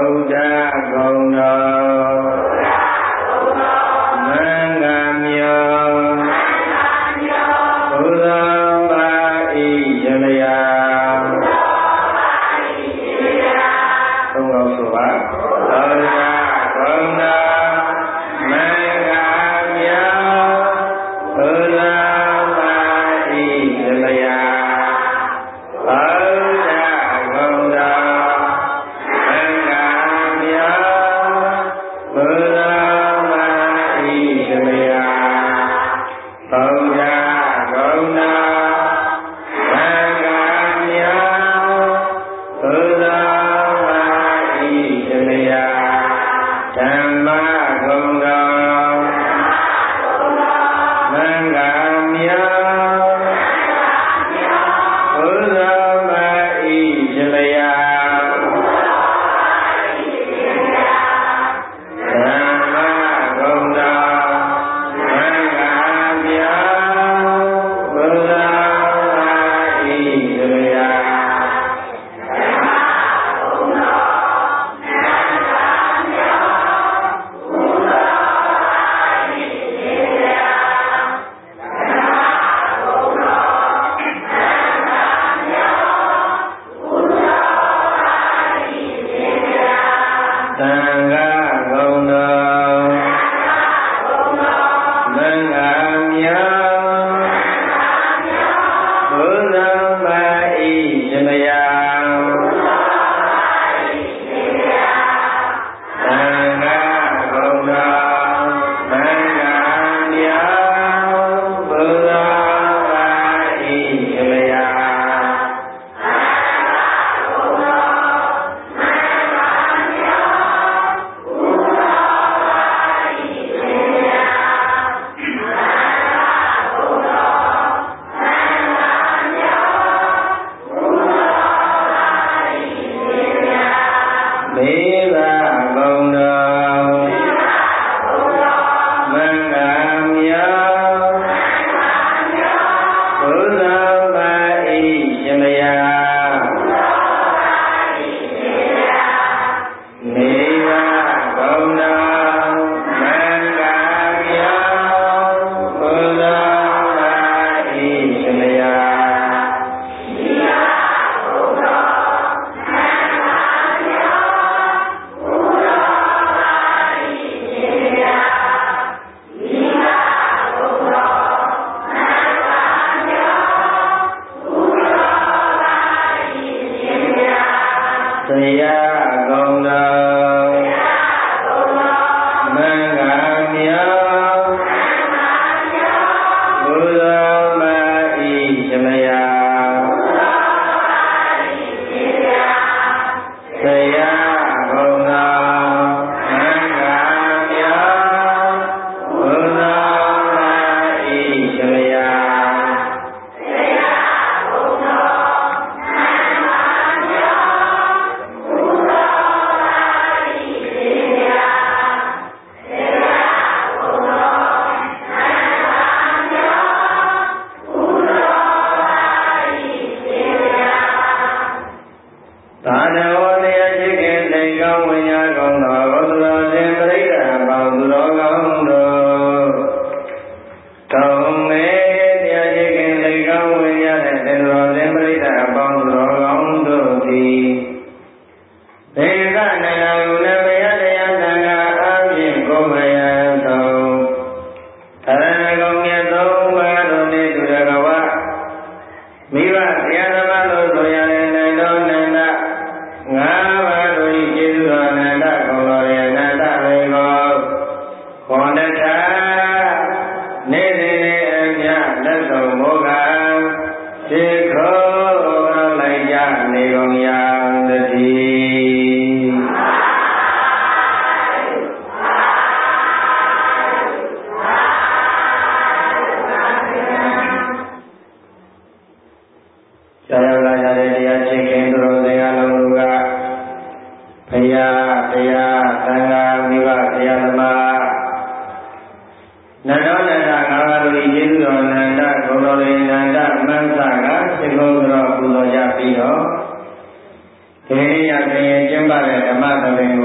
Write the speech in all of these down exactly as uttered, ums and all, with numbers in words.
ဒီနေ့ရတဲ့ကျင့်ပါတဲ့ဓမ္မသဘင်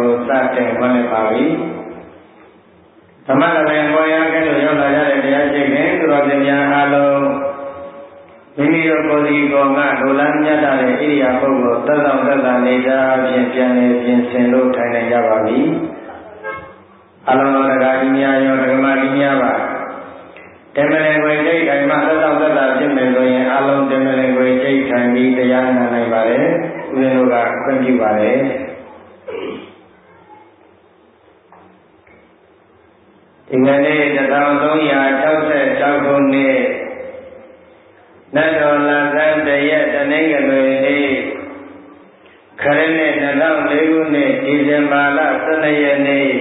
တင်ခွင့်လိုက်ပါပြီဓမ္မတပင်ပေါ်ရကဲ့သို့ရောက်လာကြတဲ့တရားရှိခင်သူတော်စင်များအားလုံးမိမိတို့ကိုယ်စီကိုယ်ကလူလန်းမြတ်တဲ့ဣရိယာပုဂ္ဂိုလ်သက်ဆောင်သက်သာနေကြဖြင့်ပြန်လည်ပြင်ဆင်လို့ထိုင်နိုင်ကြပါပြီအလုံးစုံတရားကြီးများရောဓမ္မကြီးများပါတမလင်ကိုစိတ်ထိုင်မှသက်ဆောင်သက်သာဖြစ်မယ်ဆိုရင်အလုံးတမလင်ကိုစိတ်ထိုင်ပြီးတရားနာနိုင်ပါတယ်ဦးဇင်းတို့ကခွင့်ပြုပါတယ်ဒီကနေ့တစ်ထောင်သုံးရာ၆၆ခုနှစ်နတ်တော်လဆန်းတရက်တနင်္ဂနွေနေ့ခရစ်နှစ်၂၀၀၄ခုနှစ်ဒီဇင်ဘာလ၁၂ရက်နေ့ည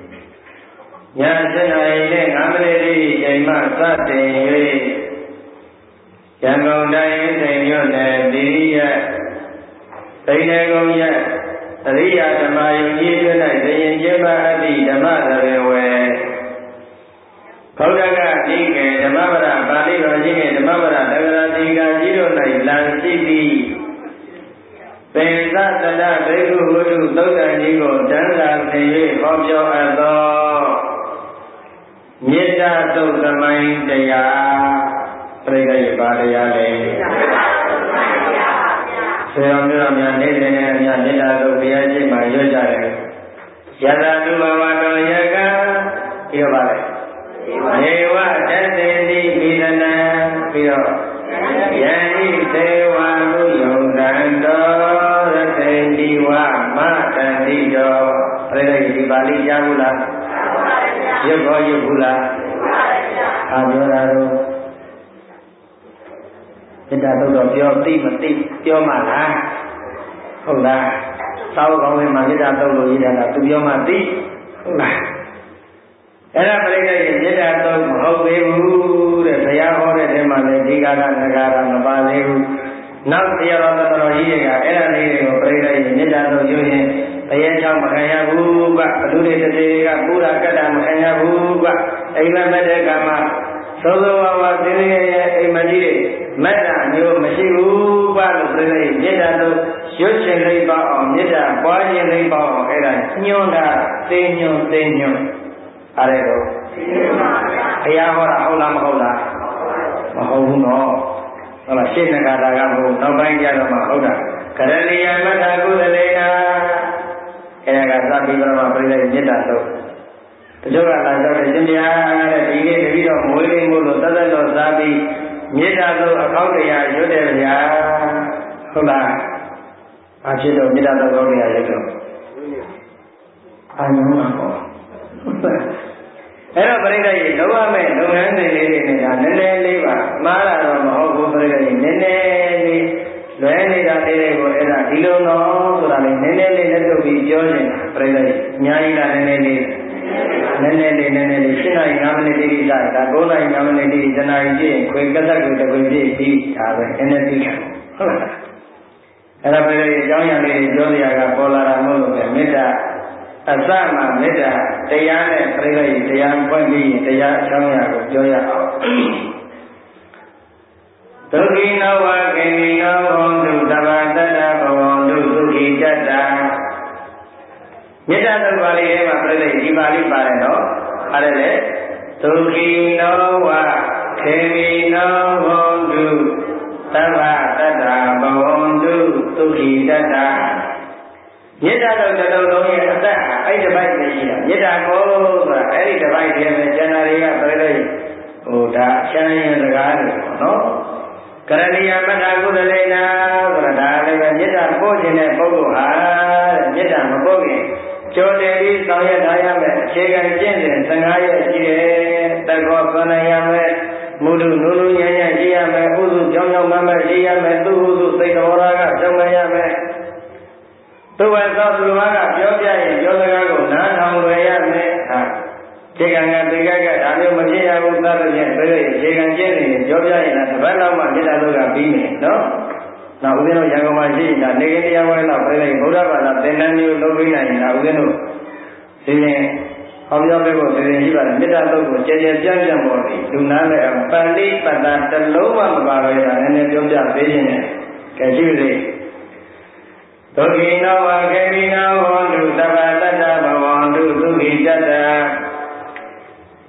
7နာရီနဲ့၅မိနစ်ဒီချိန်မှစတင်၍ရန်ကုန်တိုင်းစိန်မြို့နယ်တိရိယတိန်နယ်ကုန်းရအရိယာဓမ္မယုံကြည်တွင်၌သင်ကျင်းပအပ်သည့်ဓမ္မသဘင်ဝယ်ဘုရားကဒီကေဓမ္မပဒပါဠိတော်ကြီးနဲ့ဓမ္မပဒတက္ကရာတိကာကြီးတို့၌လမ်းရှိပြီးပေသတတဘိက္ခုဝတ္ထုသုတ်တန်ကြီးကိုတန်ခါသင်၍ဟောပြောအပ်သောမေတ္တာသုတ်သမိုင်းတရားပြိဋိဘပါတရားလေဆရာမျိုးများနေနေနဲ့များမေတ္တာသုတ်ဘုရားရှိခိုးရွတ်ကြတယ်ယသတုဘဝတော်ယကပြောပါလေနေဝတသေတိပိဒနာပြီးတော့ယံဤသေဝမုယုံတံတော်ရသေတိဝမတန္တိတော်ပြိဋိဒီပါဠိကြားဘူးလားရုပ်ခေါ်ရုပ်ဘူးလားအာပြောတာတော့စိတ္တသုတ်တော်ပြောသိမသိပြောမှလားဟုတ်လားသာဝကောင်းဝင်မှာစိတ္တသုတ်လို့ရေးတာကသူပြောမှသိဟုတ်လားအဲ့ဒါပြိဋိရဲ့မေတ္တာတော့မဟုတ်သေးဘူးတဲ့ဘုရားဟောတဲ့ထဲမှာလည်းဒီကာရနဂါရမပါသေးဘူးနောက်တရားတော်တော်ကြီးတွေကအဲ့ဒါလေးတွေကိုပြိဋိရဲ့မေတ္တာတော့ရွရင်တရားချောင်းမခံရဘူးကဘလူတွေတည်းကပူရာကတ္တမခံရဘူးကအိမ်မက်မဲ့တဲ့ကံမှာသောသောဝါဝသင်္ကေရဲ့အိမ်မကြီးမက်တာမျိုးမရှိဘူးကလို့ပြိဋိမေတ္တာတော့ရွတ်ချင်လေးပါအောင်မေတ္တာပွားခြင်းလေးပါအောင်အဲ့ဒါညွှန်းတာသိညွှန်းသိညွှန်းအဲ့ဒါတော့ဘုရားဟောတာဟုတ်လားမဟုတ်လားမဟုတ်ဘူးနော်ဟုတ်လားရှင်းနဂါတာကမဟုတ်နောက်ပိုင်းကျတော့မှဟုတ်တာကရဏီယမတ္ထကုသလေနာအဲ့ဒါကသတိပရမပြိဋိမေတ္တာတော့တချို့ကလာကြတယ်ရှင်ဗျာတဲ့ဒီနေ့တပည့်တော်မွေးလေးမို့လို့သတ်သတ်တော်စားပြီးမေတ္တာတော့အခေါက်တရားရွတ်တယ်ဗျာဟုတ်လားအဖြစ်တော့မေတ္တာတော့အခေါက်တရားရွတ်တော့အာနုမှာပေါ့အဲ့တော့ပြိဋိရေလုံးဝမဲ့လုပ်ငန်းတွေလေးတွေနဲ့ဒါနည်းနည်းလေးပါမှားတာတော့မဟုတ်ဘူးပြိဋိရေနည်းနည်းလေးလွဲနေတာလေးတွေကိုအဲ့ဒါဒီလိုတော့ဆိုတာလေးနည်းနည်းလေးလက်ထုတ်ပြီးပြောနေတာပြိဋိရေအများကြီးလားနည်းနည်းလေးနည်းနည်းလေးနည်းနည်းလေးရှင်းနိုင်၅မိနစ်တိတိကျဒါ၉နိုင်၅မိနစ်တိတိတနာရီပြည့်ခွေကက်သက်ကိုတခွေပြည့်ပြီးဒါပဲနည်းနည်းသိတယ်ဟုတ်လားအဲ့ဒါပြိဋိရေအကြောင်းအရာလေးပြောစရာကပေါ်လာတာမဟုတ်လို့မေတ္တာအစမှမေတ္တာတရားနဲ့ပြိဋိတရားဖွင့်ပြီးတရားအကြောင်းအရာကိုပြောရအောင်ဒုက္ခိနောဝခေမိနောဟောတုသဗ္ဗတတ္တဘဝန္တုသုခိတတ္တမေတ္တာသုတ်ပါဠိထဲမှာပြိဋိဒီပါဠိပါတယ်နော်အဲ့ဒါလေဒုက္ခိနောဝခေမိနောဟောတုသဗ္ဗတတ္တဘဝန္တုသုခိတတ္တမေတ္တာတော့တစ်လုံးလုံးရဲ့အသက်အဲ့ဒီပိုက်နဲ့ရှိတာမေတ္တာကိုဆိုတာအဲ့ဒီတစ်ပိုက်တည်းနဲ့ကျန်တာတွေကပြိဋိဟိုဒါချမ်းရင်စကားတွေပေါ့နော်ကရဏီယမတ္တကုသလေနာဆိုတာဒါလည်းပဲမေတ္တာပို့ခြင်းတဲ့ပုဂ္ဂိုလ်ဟာတဲ့မေတ္တာမပို့ခင်ကြိုတင်ပြီးဆောင်ရွက်ထားရမယ်အခြေခံကျင့်စဉ်၁၅ရက်ရှိတယ်တကောဆွမ်းနိုင်ရမယ်မုဒုနုနုညံ့ညံ့ရှိရမယ်ဥစုကြောင်းကြောင်းမမရှိရမယ်သူဥစုစိတ်တော်ရာကကြောင်းမရမယ်သူဝဲသောသူတော်ကပြောပြရင်ပြောစကားကိုနားထောင်လွယ်ရမယ်ဟာခြေကံကသိကကဒါမျိုးမဖြစ်ရဘူးသတ်လို့ချင်းပြေလို့ခြေကံကျင်းနေပြောပြရင်လည်းတစ်ပတ်လောက်မှမေတ္တာတို့ကပြီးမယ်နော်နောက်ဦးဇင်းတို့ရန်ကုန်မှာရှိနေတာနေကင်းတရားဝဲတော့ပြေလို့ဗုဒ္ဓဘာသာသင်္ကန်းမျိုးလုပ်ပြီးနိုင်ရင်ဦးဇင်းတို့ဒီရင်ဟောပြောပေးဖို့ဒီရင်ရှိပါတယ်မေတ္တာတို့ကိုကျေကျေပြန့်ပြန့်ပေါ်ပြီးလူနာနဲ့ပန္တိပတ္တတစ်လုံးမှမပါဘဲဒါနည်းနည်းပြောပြပေးခြင်းနဲ့ကဲရှိပြီဒုက္ခိနောဝခေမိနောဟောတုသဗ္ဗတတ္တဘဝ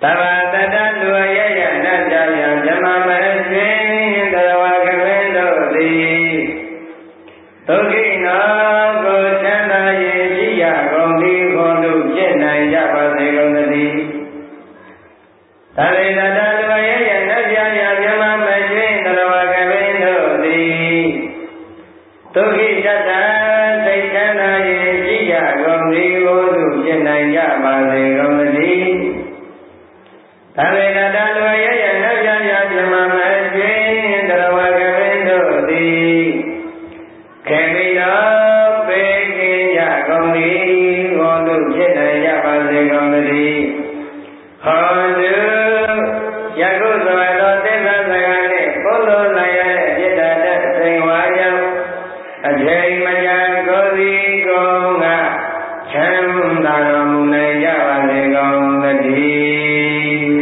သဗ္ဗတတ္တလူအယယနတ္တယဓမ္မမရွှင်သရဝကမင်းတို့သည်ဒုက္ခိနောကိုချမ်းသာရင်ရှိရကုန်သည်ခေါ်လို့ဖြစ်နိုင်ကြပါစေကုန်သတည်းသဗ္ဗတတ္တလူအယယနတ္တယဓမ္မမရွှင်သရဝကမင်းတို့သည်ဒုက္ခိတတ္တစိတ်ချမ်းသာရင်ရှိရကုန်သည်ခေါ်လို့ဖြစ်နိုင်ကြပါစေကုန်သတည်းသဗ္ဗတတ္တလူအယယနတ္တယဓမ္မမရွှင်သရဝကမင်းတို့သည်ခေမိနောပေကိယကုန်သည်ဟောတုဖြစ်နိုင်ကြပါစေကုန်သတည်းဟောတုယခုသောသောသစ္စာစကားနှင့်ဘုလိုလိုက်ရတဲ့จิตတတ်စိန်ဝါရောက်အချိန်မကြာကိုယ်စီကိုယ်ကချမ်းသာတော်မူနိုင်ကြပါစေကုန်သတည်း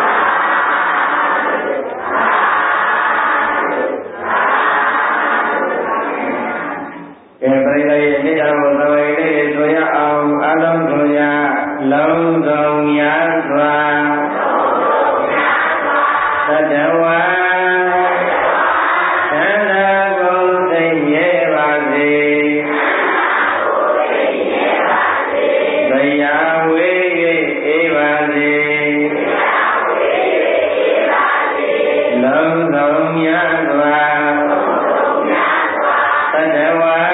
ကဲပရိသတ်ရဲ့နိဒာဘုသဝေလေးဆိုရအောင်အလုံးစုံရလုံးစုံများစွာသတ္တဝါသန္တာကိုယ်သိမြဲပါစေတရားဝေ၍အေးပါစေလုံးစုံများစွာသတ္တဝါ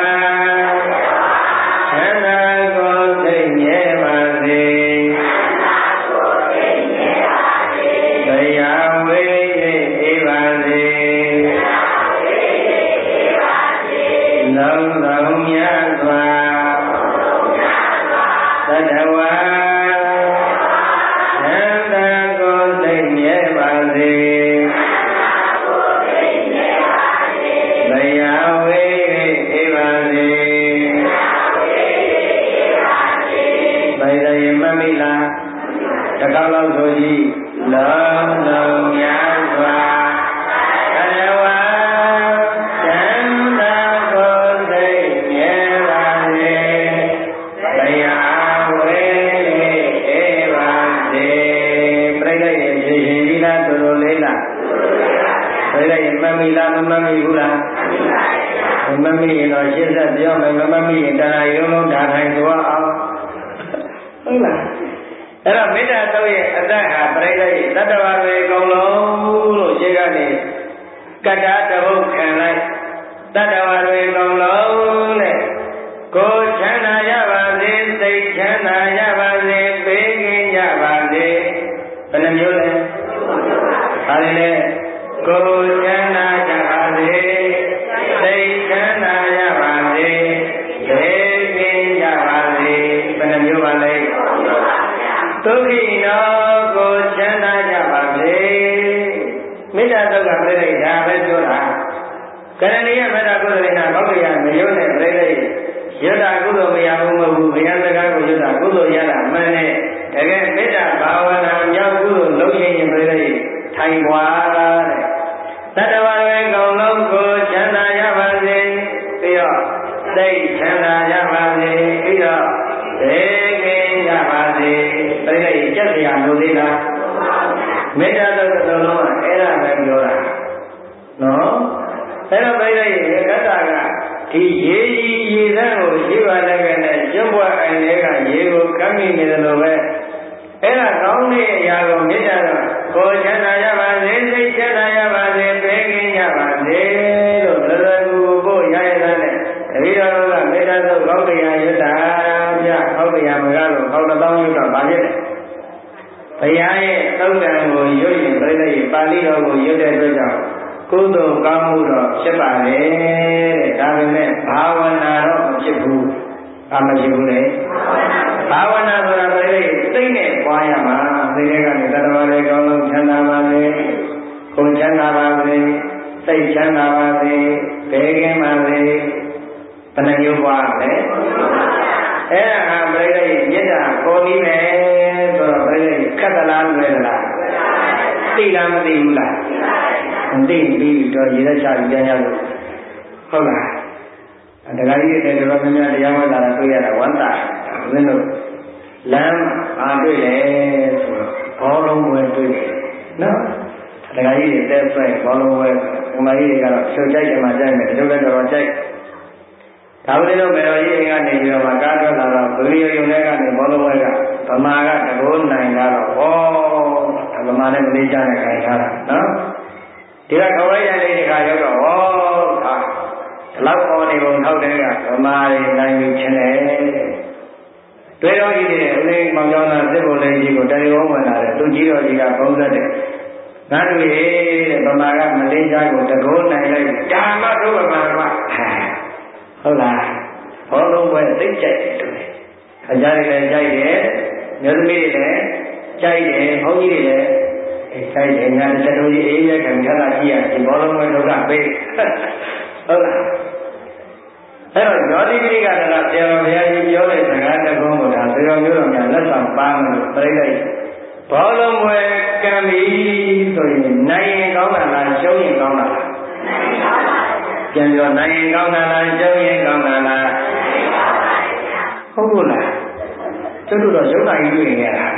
ဘောလုံးပွဲတွေ့တယ်နော်တခါကြီးတွေတဲဆွဲဘောလုံးပွဲကမကြီးတွေကတော့ဖြိုကြိုက်တယ်မှကြိုက်မယ်ဒီလိုလည်းတော့ကြိုက်ဒါဝိတော့မေတော်ကြီးကနေပြီးတော့မှကားထွက်လာတော့ဗီဒီယိုရုံထဲကနေဘောလုံးပွဲကဗမာကတကိုးနိုင်လာတော့ဩဗမာနဲ့မလေးရှားနဲ့ခိုင်ထားတာနော်ဒီကခဝိုင်းတိုင်းလေးဒီခါရောက်တော့ဩဟာဒီလောက်ပေါ်နေပုံထောက်တဲ့ကဗမာတွေနိုင်ပြီချင်းတယ်တွေ့တော်ကြီးတွေအလေးမောင်ကျောင်းသားစစ်ဘုံလေးကြီးကိုတယ်လီဖုန်းဝင်လာတယ်သူကြီးတော်ကြီးကပုံသက်တယ်ငါတို့ရဲ့ဗမာကမလေးရှားကိုတကိုးနိုင်လိုက်ဒါမှတို့ဗမာကဟုတ်လားဘောလုံးပွဲသိကြိုက်တယ်တူတယ်ခကြားတွေလည်းကြိုက်တယ်မျိုးသမီးတွေလည်းကြိုက်တယ်ဘုန်းကြီးတွေလည်းအဲကြိုက်တယ်ညာတစ်တူကြီးအေးရဲခံထားတာကြည့်ရဒီဘောလုံးပွဲဒုက္ခပေးဟုတ်လားအဲ့တော့ယောတိပိကတကဆရာတော်ဘုရားကြီးပြောတဲ့စကားတစ်ခုကိုဒါသေတော်မျိုးတော်များလက်ဆောင်ပါမယ်လို့ပြိလိုက်ဘောလုံးပွဲကံပြီဆိုရင်နိုင်ရင်ကောင်းတာလားရှုံးရင်ကောင်းတာလားနိုင်ကောင်းပါဘူးပြန်ပြောနိုင်ရင်ကောင်းတာလားရှုံးရင်ကောင်းတာလားနိုင်ကောင်းပါဘူးဟုတ်လားကျုပ်တို့တော့ရုပ်နိုင်တွေ့နေရတာ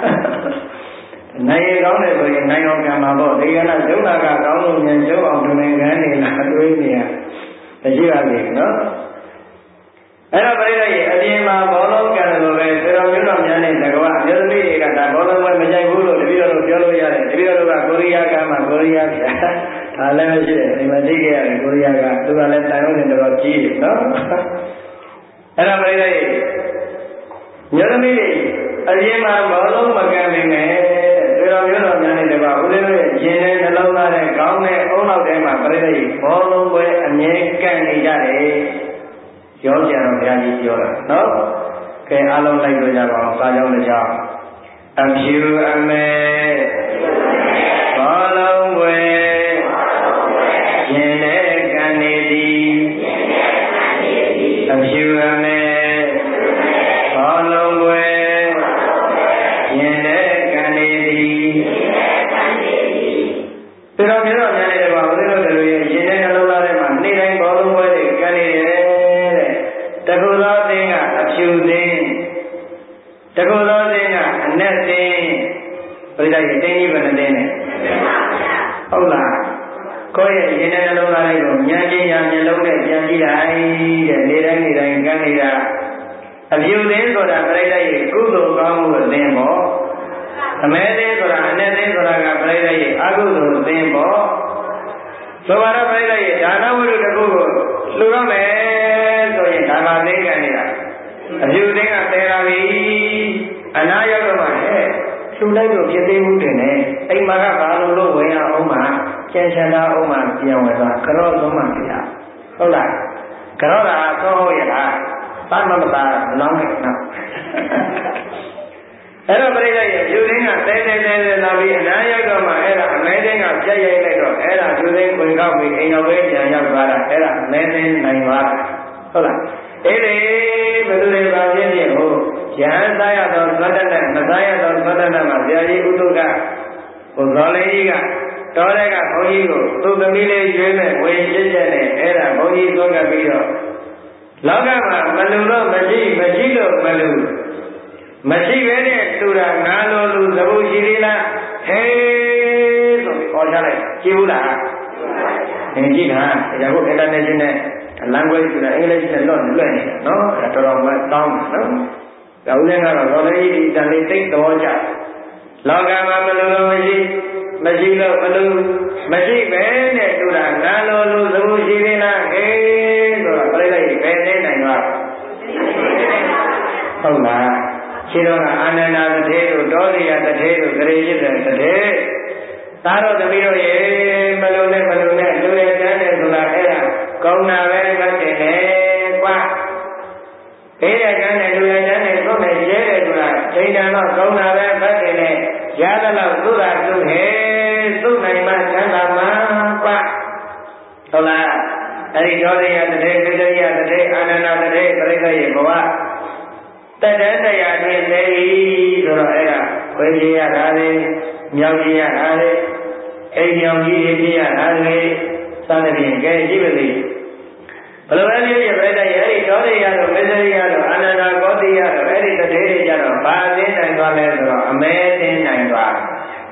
နိုင်ရင်ကောင်းတယ်ဆိုရင်နိုင်အောင်ကံပါပေါ့ဒီကနေ့ရုပ်နာကကောင်းလို့ဉာဏ်ကျုပ်အောင်တွင်ငန်းနေလားတွေးနေရမရှိပါဘူးနော်အဲ့တော့ပြိလိုက်ရင်အပြင်မှာဘောလုံးကံလိုပဲသေတော်မျိုးတော်များနဲ့တကွာအမျိုးသမီးတွေကဒါဘောလုံးပွဲမကြိုက်ဘူးလို့တပည့်တော်တို့ပြောလို့ရတယ်တပည့်တော်တို့ကကိုရီးယားကမှကိုရီးယားပြဒါလည်းမရှိတယ်ဒီမှာသိခဲ့ရတယ်ကိုရီးယားကသူကလည်းတိုင်ဝမ်နဲ့တော်ကြီးတယ်နော်အဲ့တော့ပြိလိုက်ရင်မျိုးသမီးတွေအပြင်မှာဘောလုံးမကံနေနဲ့သေတော်မျိုးတော်များနဲ့တကွာဦးလေးတို့ရဲ့ရင်ထဲနှလုံးသားနဲ့ကောင်းတဲ့အုံနောက်ထဲမှာပြိလိုက်ရင်ဘောလုံးပွဲအမြဲကံနေကြတယ်ပြောကြတော့ဘုရားကြီးပြောတာနော်ကဲအားလုံးလိုက်လို့ကြပါအောင်စာကြောင်းတစ်ကြောင်းအဖြူအမဲဘောလုံးပွဲရင်နဲ့ကံနေသည်အဖြူအမဲဘောလုံးပွဲရင်နဲ့ကံနေသည်သူတော်မျိုးတော်များနေတယ်ပါဘုရားတို့တို့ရဲ့ရင်နဲ့နှလုံးသားထဲမှာနေ့တိုင်းဘောလုံးပွဲတွေကံနေတယ်တကုသောသင်ကအဖြူသင်တကုသောသင်ကအနက်သင်ပြိတ္တရဲ့တင်းကြီးပဲနဲ့တင်းနေဟုတ်လားကိုယ့်ရဲ့ရင်ထဲနှလုံးသားလေးကိုဉာဏ်ချင်းရာမျက်လုံးနဲ့ပြန်ကြည့်လိုက်တဲ့နေတိုင်းနေတိုင်းကန်းနေတာအဖြူသင်ဆိုတာပြိတ္တရဲ့ကုသိုလ်ကောင်းမှုအသင်ပေါ့အမဲသင်ဆိုတာအနက်သင်ဆိုတာကပြိတ္တရဲ့အကုသိုလ်အသင်ပေါ့ဆိုပါတော့ပြိတ္တရဲ့ဒါနဝိတုတစ်ခုကိုလှူရမယ်ဆိုရင်ဒါမှသိကြနေတာအဖြူသိကတဲလာပြီအနာရောက်တော့မှဟဲ့လှူလိုက်လို့ပြည့်သိမှုတင်တယ်အိမ်မှာကဘာလို့လို့ဝင်ရအောင်မှကျန်ချန်တာအောင်မှပြန်ဝင်သွားကြော့သုံးမှပြရဟုတ်လားကြော့တာသောဟုတ်ရလားဘာမှမသားမလောင်းနဲ့နော်အဲ့တော့ပြိတ္တရဲ့ဖြူသိကတဲတဲတဲလာပြီအနာရောက်တော့မှအဲ့ဒါအမဲသိကပြတ်ရိုက်လိုက်တော့အဲ့ဒါဖြူသိခွင်ကောက်ပြီးအိမ်တော်ပဲပြန်ရောက်သွားတာအဲ့ဒါအမဲသိနိုင်သွားတာဟုတ်လားအေးလေဘယ်လိုလဲပါပြင်းပြင်းဟိုရဟန်းသားရသောသတ္တနဲ့မသားရသောသတ္တနဲ့မှာဆရာကြီးဥဒုကဟိုဇော်လေးကြီးကတော်တဲ့ကဘုန်းကြီးကိုသူ့သမီးလေးရွေးမဲ့ဝေရှင်းချက်နဲ့အဲ့ဒါဘုန်းကြီးသွန်းကပ်ပြီးတော့လောကမှာမလူတော့မရှိမရှိလို့မလူမရှိပဲနဲ့တူတာငါလိုလူသဘုရှိသေးလားဟေးဆိုပြီးခေါ်ချလိုက်ကြည့်ဘူးလားသင်ကြည့်တာဒါကို international language ဆိုတာအင်္ဂလိပ်နဲ့လွတ်လွတ်နေနော်အဲတော်တော်မှတောင်းတယ်နော်ဒါဦးလည်းကတော့တော်လေးဒီတန်လေးသိတော်ကြလောကမှာမလူလို့မရှိမရှိလို့မလူမရှိပဲနဲ့တူတာငါလိုလူသဘုရှိသေးလားဟေးဆိုတော့ပြိလိုက်ပဲနေနိုင်သွားဟုတ်လားခြေတော်ကအာနန္ဒာတထေတို့တောရိယတထေတို့ဂရေရစ်တဲ့တထေသာတော်သမီးတို့ရေမလုံနဲ့မလုံနဲ့လူရကျမ်းတယ်ဆိုတာအဲ့ဒါကောင်းတာပဲမတင်နဲ့ကွာဘေးရကျမ်းတယ်လူရကျမ်းတယ်သုတ်နဲ့ရဲတယ်ဆိုတာချိန်တန်တော့ကောင်းတာပဲမတင်နဲ့ရသလောက်သုတာသုဟဲသုနိုင်မှချမ်းသာမှာကွာဟုတ်လားအဲ့ဒီတောရိယတထေကိတ္တရိယတထေအာနန္ဒာတထေပြိဿရဲ့ဘဝတတ္တတရားနဲ့လေဆိုတော့အဲ့ဒါခွေးကြီးရတာလေမြောက်ကြီးရတာလေအိမ်မြောင်ကြီးကြီးရတာလေစသဖြင့်ကဲရှိပါလိမ့်ဘယ်လိုပဲလေးပြပြတဲ့အဲ့ဒီတော်ရရတော့မေဇရိယတော့အာနန္ဒာကောတိယတော့အဲ့ဒီတထေတွေကြတော့ဘာသိနိုင်သွားလဲဆိုတော့အမဲသိနိုင်သွား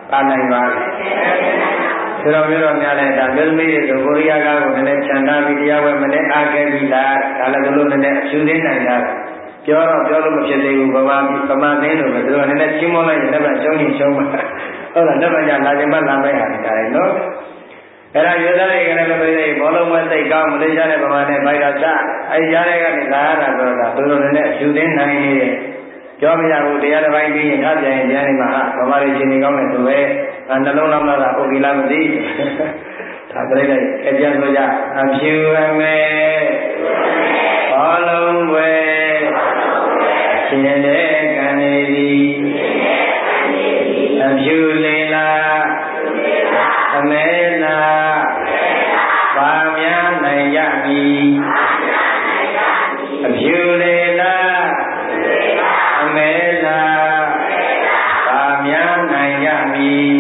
ပါနိုင်ပါလေဆိုတော့မျိုးတော်များလဲဒါမျိုးသမီးတွေဆိုကိုရီးယားကားကိုနည်းနည်းချန်ထားပြီးတရားဝဲမနဲ့အားခဲ့ပြီးလားဒါလည်းသူတို့နည်းနည်းအဖြူသိနိုင်တာပြောတော့ပြောလို့မဖြစ်သေးဘူးဗမာဗမာသိန်းလို့ပဲသူတို့နည်းနည်းချင်းမလိုက်ရင်လည်းရှုံးရင်ရှုံးမှာဟုတ်လားလက်မကြလာခြင်းမလာမဲ့ဟာဒါလေနော်အဲ့ဒါယောသားတွေကလည်းပြောနေဘောလုံးမသိကောင်းမလေးရှားတဲ့ဗမာနဲ့ဗိုက်တော်ချအဲ့ကြားတဲ့ကနေလာရတာဆိုတော့သူတို့လည်းအဖြူသိနိုင်နေတယ်ပြောမရဘူးတရားတစ်ပိုင်းပြီးရင်ထားပြန်ရင်တရားနေမှာဟာဗမာတွေရှင်နေကောင်းတယ်ဆိုပဲနှလုံးသားလာပုဂ္ဂိလမသိဒါပြိလိုက်အပြန်ဆိုကြအဖြူအမဲဘောလုံးွယ်ရှင်တဲ့ကံနေသည်အဖြူလေးလားအမဲလားပါများနိုင်ရမည်အဖြူလေးလားအမဲလားပါများနိုင်ရမည်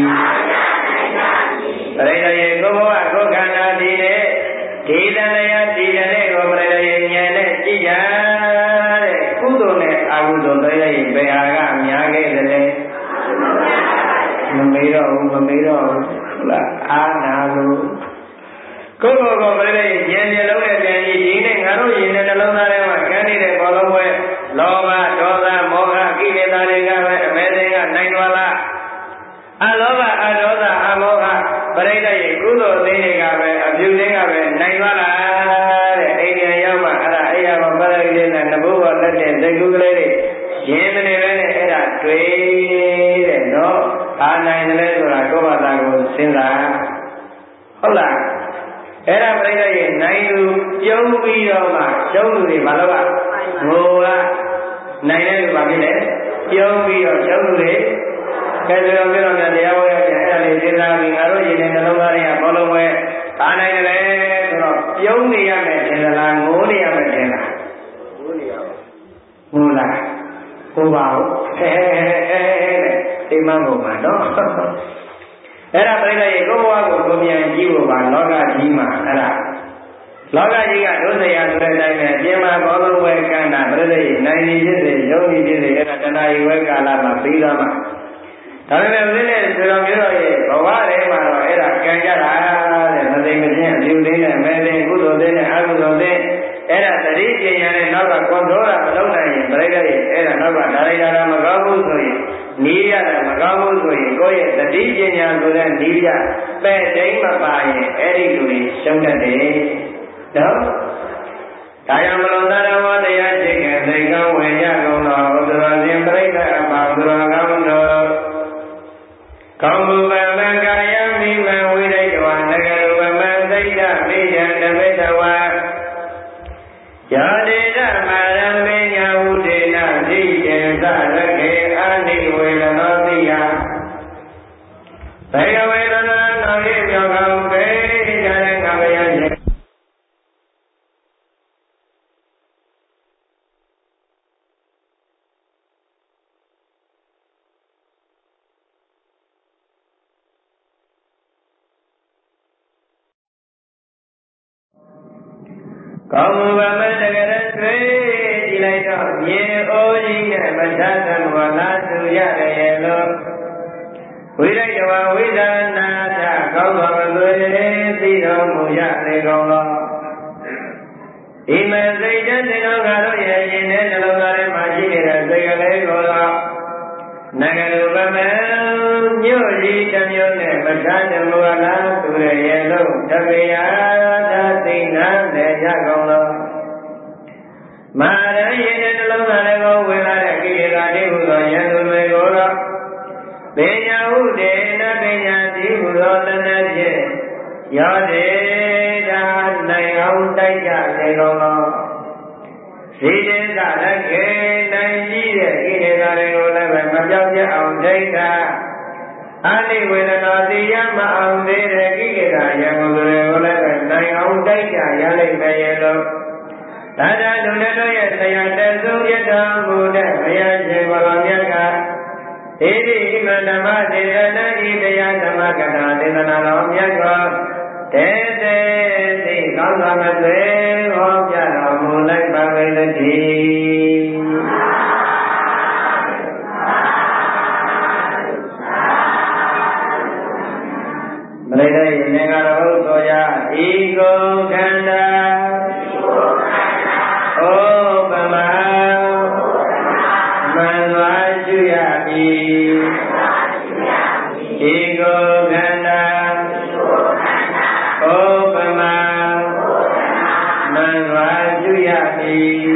ပရိသေယေကိုဘဝကိုခန္ဓာတည်တဲ့ဒီတန်တရားတည်တဲ့ကိုပရိသေယေဉာဏ်နဲ့ကြည့်ကြတဲ့ကုသိုလ်နဲ့အကုသိုလ်ပရိသေယေဘယ်ဟာကများခဲ့တယ်လဲမမေးတော့ဘူးမမေးတော့ဘူးဟုတ်လားအာနာလို့ကိုယ့်ကိုယ်ကိုပရိသေယေဉာဏ်မျက်လုံးနဲ့ပြန်ကြည့်ဒီနေ့ငါတို့ယင်တဲ့နှလုံးသားထဲမှာကန်းနေတဲ့ဘောလုံးပွဲလောဘဒေါသမောဟကိလေသာတွေကပဲအမဲသိကနိုင်သွားလားအလောဘအဒေါသအမောဟပရိသေယေကုသိုလ်အသိတွေကပဲအပြုသိကပဲနိုင်သွားလားတဲ့အိမ်ရရောက်မှအဲ့ဒါအိယာမပရိသေနဲ့နဘုဘောလက်တဲ့သိကုကလေးတွေရင်းမနေပဲနဲ့အဲ့ဒါတွေ့တဲ့နော်အာနိုင်တယ်လဲဆိုတာကိုယ့်ဘာသာကိုစဉ်းစားဟုတ်လားအဲ့ဒါပရိသေယေနိုင်လူပြုံးပြီးတော့မှကျုံးလူတွေဘာလို့ကငိုကနိုင်တဲ့လူပါဖြစ်တယ်ပြုံးပြီးတော့ကျုံးလူတွေကဲဆိုတော့ပြောတော့တရားဝဲရပြန်အဲ့ဒါလေးစဉ်းစားပြီးငါတို့ရည်တဲ့နှလုံးသားတွေကဘောလုံးဝဲပါနိုင်တယ်လေဆိုတော့ပြုံးနေရမယ်ထင်လားငိုနေရမယ်ထင်လားငိုနေရပါငိုလားဟိုပါဟုတ်အဲအဲတဲ့အိမ်မဘုံမှာနော်အဲ့ဒါပြိဿရေကိုဘဝကိုကိုပြန်ကြည့်ဖို့ပါလောကကြီးမှာအဲ့ဒါလောကကြီးကဒုစရဆိုတဲ့အတိုင်းပဲအပြင်မှာဘောလုံးဝဲကန္တာပြိဿရေနိုင်နေဖြစ်စေယုံကြည်ဖြစ်စေအဲ့ဒါတဏှာရေဝဲကာလမှာပြီးသွားမှာဒါပေမဲ့ဦးဇင်းနဲ့ဆိုတော်မျိုးတော်ရဲ့ဘဝထဲမှာတော့အဲ့ဒါကံကြတာတဲ့မသိမချင်းအပြုသိနဲ့မဲသိကုသိုလ်သိနဲ့အကုသိုလ်သိအဲ့ဒါတတိပညာနဲ့နောက်ကကွန်ထရိုးတာမလုပ်နိုင်ရင်ပြိဿရေအဲ့ဒါနောက်ကဒါရိယာတာမကောင်းဘူးဆိုရင်နီးရတာမကောင်းဘူးဆိုရင်ကိုယ့်ရဲ့တတိပညာဆိုတဲ့နီးရပဲ့တိုင်းမပါရင်အဲ့ဒီလူတွေရှုံးတတ်တယ်နော်ဒါကြောင့်မလုံးသားတော်တရားချစ်ခင်သိကောင်းဝင်ရကုန်တော်ဘုရားရှင်ပြိဿအပါဘုရားကောင်းတော်ကောင်းမှုဗမံကာယမိမံဝိရိတဝနဂရဝမံသိတ္တမိယံတပိတဝါယောတိဓမ္မရံမေညာဝုဒေနသိတေသရခေအာနိဝေရနောတိယဘေကဝေရဏနောဟိမြောကောင်းပေကြတဲ့ကမယခြင်းကောင်းမှုဗမတကရတွေ့ကြည့်လိုက်တော့မြေအိုးကြီးနဲ့မချမ်းသာဘောလာသူရတယ်ရဲ့လို့ဝိရိယဝဝိဒနာထကောင်းသောသွေသိတော်မူရလေကုန်သောဤမစိတ်တဲ့တော်ကားတို့ရဲ့ရင်ထဲနှလုံးသားထဲမှာရှိနေတဲ့စိတ်ကလေးကိုတော့နဂရုပမံညွတ်ကြီးတစ်မျိုးနဲ့မချမ်းသာဘောလာသူရဲ့လို့တပေယသာသိနာနဲ့ရကုန်သောမာရရင်တဲ့နှလုံးသားလေးကိုဝင်လာတဲ့ကိလေသာတွေဟူသောယန္တုတွေကိုတော့ပညာဟုတေနပညာတိဟူသောတဏှာဖြင့်ရောတေတာနိုင်အောင်တိုက်ကြလေကုန်သောဇိတေသလက်ခေနိုင်ကြီးတဲ့ကိလေသာတွေကိုလည်းပဲမပြောင်းပြအောင်ထိတ်တာအာနိဝေဒနာသိရမအောင်သေးတဲ့ကိလေသာယံကိုလည်းပဲနိုင်အောင်တိုက်ကြရလိမ့်မယ်ရဲ့လို့သာသာလူတို့ရဲ့တရားတဆုံးရတော်မူတဲ့ဘုရားရှင်ကိုယ်တော်မြတ်ကဣတိဣမဓမ္မဒေသနာဤတရားဓမ္မကထာဒေသနာတော်မြတ်ကိုတေတေသိကောင်းစွာမသွေဟောပြတော်မူလိုက်ပါ၏တည်းမှန်စွာရှုရမည်ဒီကိုခန္ဓာဥပမာမှန်စွာရှုရမည်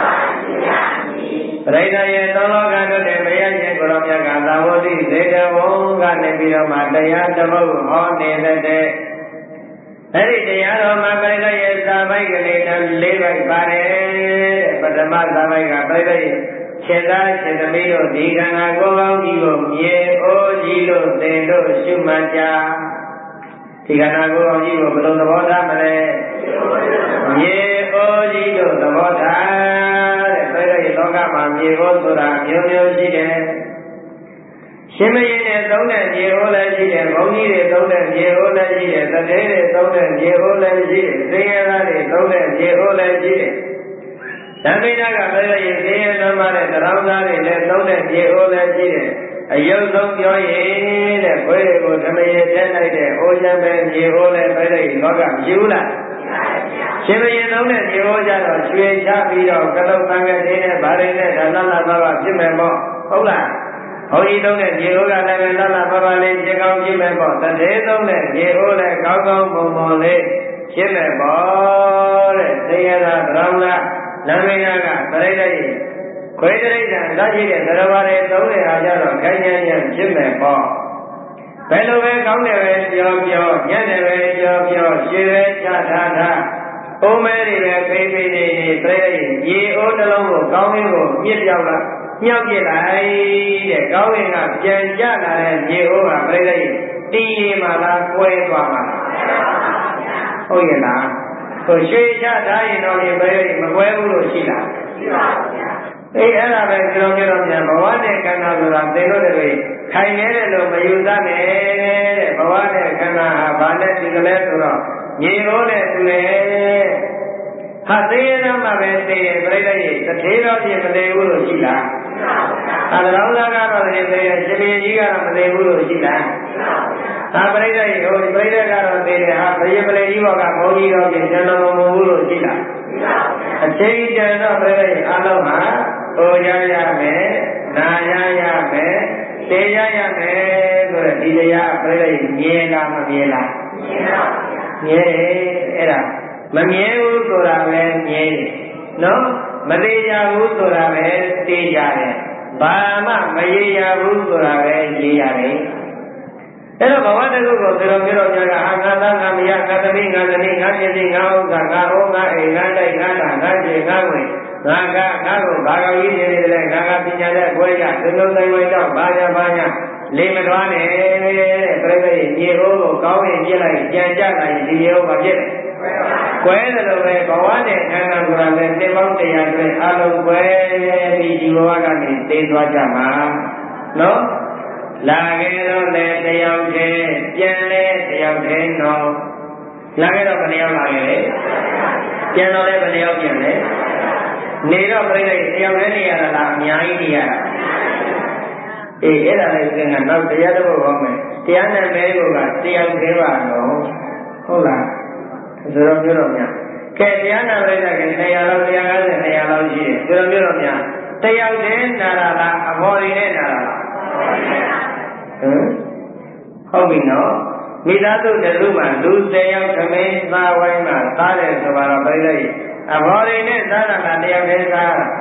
ပရိသတ်ရဲ့သုံးလောကတို့တဲ့ဘုရားရှင်ကိုရောမြတ်ကသာဝတိဇေတဝံကနေပြီးတော့မှတရားဓမ္မဟောနေတဲ့အဲ့ဒီတရားတော်မှာပရိသတ်ရဲ့သာပိုက်ကလေးတလေးပိုက်ပါတယ်ပထမသာပိုက်ကပရိသတ်ရဲ့ခြေသားခြေသမီးတို့ဒီကံကကိုယ်ကောင်းကြီးကိုမြေအိုးကြီးလို့သင်တို့ရှုမှတ်ကြဒီကံကကိုယ်ကောင်းကြီးကိုဘယ်လိုသဘောထားမလဲမြေအိုးကြီးလို့သဘောထားတဲ့ပရိသတ်ရဲ့လောကမှာမြေအိုးဆိုတာမျိုးမျိုးရှိတယ်ရှင်မင်းနဲ့သုံးတဲ့မြေအိုးလည်းရှိတယ်ဘုန်းကြီးတွေသုံးတဲ့မြေအိုးလည်းရှိတယ်သတိတွေသုံးတဲ့မြေအိုးလည်းရှိတယ်သိရသားတွေသုံးတဲ့မြေအိုးလည်းရှိတယ်ဓမ္မိနာကလည်းရင်သိရသမားတဲ့တရားသားတွေလည်းသုံးတဲ့မြေအိုးလည်းရှိတယ်အယုတ်ဆုံးပြောရင်တဲ့ခွေးတွေကိုဓမ္မရေထည့်လိုက်တဲ့အိုးချမ်းပဲမြေအိုးလည်းပဲတဲ့လောကမရှိဘူးလားရှင်မင်းသုံးတဲ့မြေအိုးကြတော့ရွှေချပြီးတော့ကလုတ်ပန်းကလေးနဲ့ဗာရိနဲ့ဒါနလာပါပါဖြစ်မယ်ပေါ့ဟုတ်လားဘုန်းကြီးသုံးတဲ့ရေအိုးကလည်းပဲလှလှပပလေးဖြစ်ကောင်းဖြစ်မဲ့ပေါ့တထေးသုံးတဲ့ရေအိုးလည်းကောင်းကောင်းပုံပုံလေးဖြစ်မဲ့ပေါ့တဲ့သိရတာဗရောင်းလားနမိနာကပရိသတ်ကြီးခွေးတိဋ္ဌံသာရှိတဲ့သရဝါတွေသုံးတဲ့ဟာကြတော့ခိုင်ညံ့ညံ့ဖြစ်မဲ့ပေါ့ဘယ်လိုပဲကောင်းတယ်ပဲပြောပြောညံ့တယ်ပဲပြောပြောရှည်ပဲချထားထားအိုးမဲတွေပဲဖိဖိနေနေပရိသတ်ကြီးရေအိုးတစ်လုံးကိုကောင်းလေးကိုမြစ်ပြောက်လာမြောက်ပြလိုက်တဲ့ကောင်းရင်ကပြန်ကြလာတဲ့မြေအိုးကပြိတ္တိတီးရမှာလားကွဲသွားမှာလားဟုတ်ရဲ့လားဟိုရွှေချထားရင်တော့ဒီပြိတ္တိမကွဲဘူးလို့ရှိလားရှိပါဘူးဗျာအေးအဲ့ဒါပဲကျွန်တော်ပြောတော့ပြန်ဘဝနဲ့ခန္ဓာဆိုတာသင်တို့တွေခိုင်နေတယ်လို့မယူသားနဲ့တဲ့ဘဝနဲ့ခန္ဓာဟာဘာနဲ့ဒီကလေးဆိုတော့မြေအိုးနဲ့တူတယ်ဟာသေးရမှာပဲသိတယ်ပြိတ္တိတထေးတော့ပြင်မသိဘူးလို့ရှိလားအဲဒါရောလာကတော့ဒီသေရှင်မင်းကြီးကတော့မသိဘူးလို့ရှိလားဟာပရိသတ်ဟိုပရိသတ်ကတော့သိတယ်ဟာဘယင်ပလေကြီးဘောကဘုန်းကြီးတော်ပြင်ကျွန်တော်မဟုတ်ဘူးလို့ရှိလားအချိန်တန်တော့ပရိသတ်အားလုံးဟာဟိုရရမယ်နာရရမယ်သိရရမယ်ဆိုတဲ့ဒီတရားပရိသတ်မြင်လားမမြင်လားမြင်ပါဘူးမြင်အဲ့ဒါမမြင်ဘူးဆိုတာပဲမြင်နော်မသေးကြဘူးဆိုတာပဲသိကြတယ်ဘာမှမရေရဘူးဆိုတာပဲရေးရတယ်အဲ့တော့ဘဝတကုကိုသူတော်ပြောတော်များကအာငါသားငါမယားငါသမီးငါသမီးငါပြည့်စည်ငါဥစ္စာငါဟောငါအိမ်ငါတိုက်ငါတာငါကျေငါဝင်ငါကငါကိုဘာကောင်းကြီးနေတယ်ငါကပညာတဲ့ခွဲရသင်္လုံးတိုင်းဝဲတော့ဘာညာဘာညာလေးမတော်နဲ့တဲ့ပြိဿရဲ့မြေဟိုးကိုကောင်းရင်ပြစ်လိုက်ကြံကြလိုက်ဒီမြေဟိုးကပြစ်တယ်ကွဲတယ်လို့ပဲဘဝနဲ့ခန္ဓာဆိုတာပဲသင်ပေါင်းတရားတွေအလုံးကွဲပြီးဒီဘဝကနေသိသွားကြမှာနော်လာခဲ့တော့လေတယောက်တည်းပြန်လေတယောက်တည်းနော်လာခဲ့တော့ဘယ်နှယောက်လာခဲ့လဲပြန်တော့လေဘယ်နှယောက်ပြန်လဲနေတော့ပြိဿတယောက်တည်းနေရတာလားအများကြီးနေရတာအေးအဲ့ဒါလည်းသင်ကနောက်တရားတစ်ခုဟောမယ်တရားနဲ့မဲကိုကတယောက်တည်းပါတော့ဟုတ်လားဆိုတော့ပြောတော့များကဲတရားနာလိုက်တဲ့နေရာလောက်တရားကားတဲ့နေရာလောက်ရှိတယ်ဆိုတော့ပြောတော့များတယောက်တည်းနာတာလားအဘော်ရင်းနဲ့နာတာလားဟမ်ဟုတ်ပြီနော်မိသားစုတစုမှာလူ၁၀ယောက်သမင်းသားဝိုင်းမှာသားတယ်ဆိုတော့ပြိဿကြီးအဘော်ရင်းနဲ့သားတာကတယောက်တည်းသားဟမ်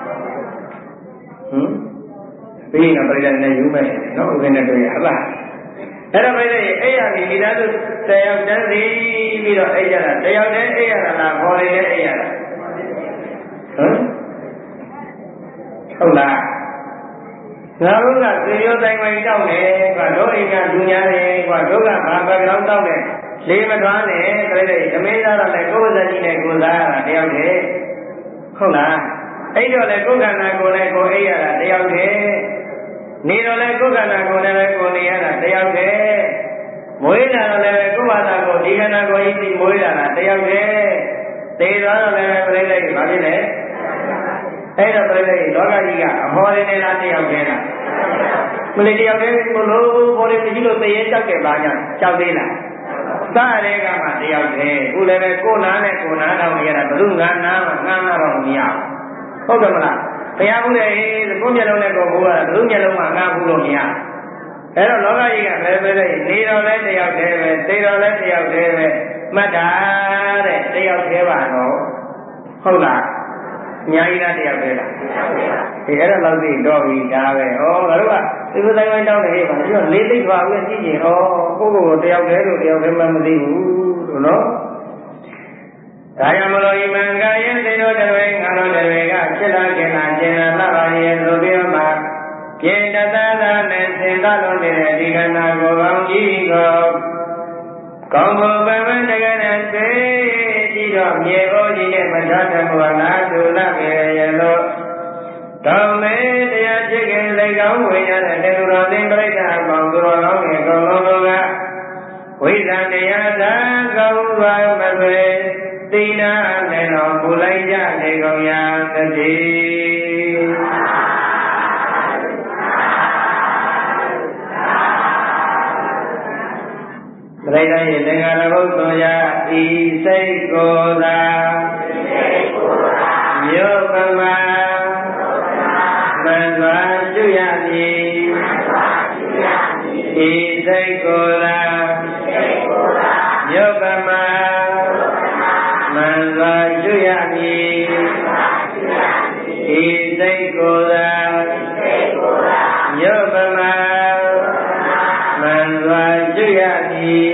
ပြီးရင်ပြိဿနဲ့ယူမယ်နော်ဥက္ကဋ္ဌတို့ရဟုတ်လားအဲ့တော့ပြိဿကြီးအဲ့ရပြီမိသားစု၁၀ယောက်တန်းစီပြီးတော့အဲ့ရတာတယောက်တည်းအဲ့ရတာလားဘော်ရင်းနဲ့အဲ့ရတာဟမ်ဟုတ်လားငါတို့ကသေရောတိုင်းပိုင်းတောက်တယ်ကွာတို့အိမ်ကလူညာတယ်ကွာတို့ကဘာဘက်ကောင်တောက်တယ်လေးမထွားနဲ့ပြိဿကြီးသမီးသားတော့လည်းကိုယ်စက်ကြီးနဲ့ကိုယ်သားရတာတယောက်တည်းဟုတ်လားအဲ့တော့လေကိုယ်ခန္ဓာကိုယ်နဲ့ကိုယ်အိပ်ရတာတယောက်တည်းနေတော့လေကိုယ်ခန္ဓာကိုယ်နဲ့ပဲကိုယ်နေရတာတယောက်တည်းမွေးလာတော့လည်းကိုယ်ဘာသာကိုဒီခန္ဓာကိုယ်ကြီးမွေးလာတာတယောက်တည်းသေသွားတော့လည်းပြိဿကြီးဘာဖြစ်လဲအဲ့တော့ပြိဿကြီးလောကကြီးကအမော်ရင်းနဲ့လားတယောက်တည်းလားမလေးတယောက်တည်းဘလို့ဘော်ရင်းမရှိလို့သေရဲကြောက်တယ်ပါညာကြောက်သေးလားစားရဲကမှတယောက်တည်းခုလည်းပဲကိုနားနဲ့ကိုနားတော့နေရတာဘလို့ငါနားမှငါးတော့မရဘူးဟုတ်တယ်မလားဘုရားဘူးလေကိုမျက်လုံးနဲ့ကိုဘူးကသူ့မျက်လုံးမှာငါဘူးလို့မရအဲ့တော့လောကကြီးကဘယ်ပဲလဲနေတော်လဲတယောက်တည်းပဲသိတော်လဲတယောက်တည်းပဲမှတ်တာတဲ့တယောက်တည်းပါတော့ဟုတ်လားအများကြီးလားတယောက်တည်းလားဒီအဲ့ဒါလောက်သိတော့ပြီဒါပဲဩငါတို့ကဒီလိုတိုင်းတိုင်းတောင်းနေပါပြီးတော့လေးသိသွားပြီးကြည့်ကြည့်ဩကိုယ့်ကိုယ်ကိုတယောက်တည်းလို့တယောက်တည်းမှမသိဘူးလို့နော်ဒါကြောင့်မလို့ဤမံကယင်းသိတော်တွေငါတို့တွေကဖြစ်လာခင်လာကျင်လာလာပါရဲ့ဆိုပြီးတော့မှပြင်းတသသာနဲ့သင်္သာလုံးနေတဲ့ဒီကနာကိုကောင်းကြီးကိုကောင်းဖို့ပမတကနဲ့သိကြည့်တော့မြေဩကြီးနဲ့မထာတမောနာဒုလပေရလို့တော်မေတရားဖြစ်ခင်သိကောင်းဝိညာဉ်နဲ့တေတော်သင်္ပရိသအပေါင်းသူတော်ကောင်းရဲ့ကောင်းလုံးတို့ကဝိဇ္ဇာတရားသာကောင်းစွာမသွေသိနာနဲ့တော်ပူလိုက်ကြနေကုန်ရာသတိပရိသတ်ရဲ့သင်္ဃာရဘုသောယဤစိတ်ကိုယ်သာမြို့ပမာမံစွာကျွရမည်ဤစိတ်ကိုယ်သာမြို့ပမာမံစွာကျွရမည်ဤစိတ်ကိုယ်သာမြို့ပမာမံစွာကျွရမည်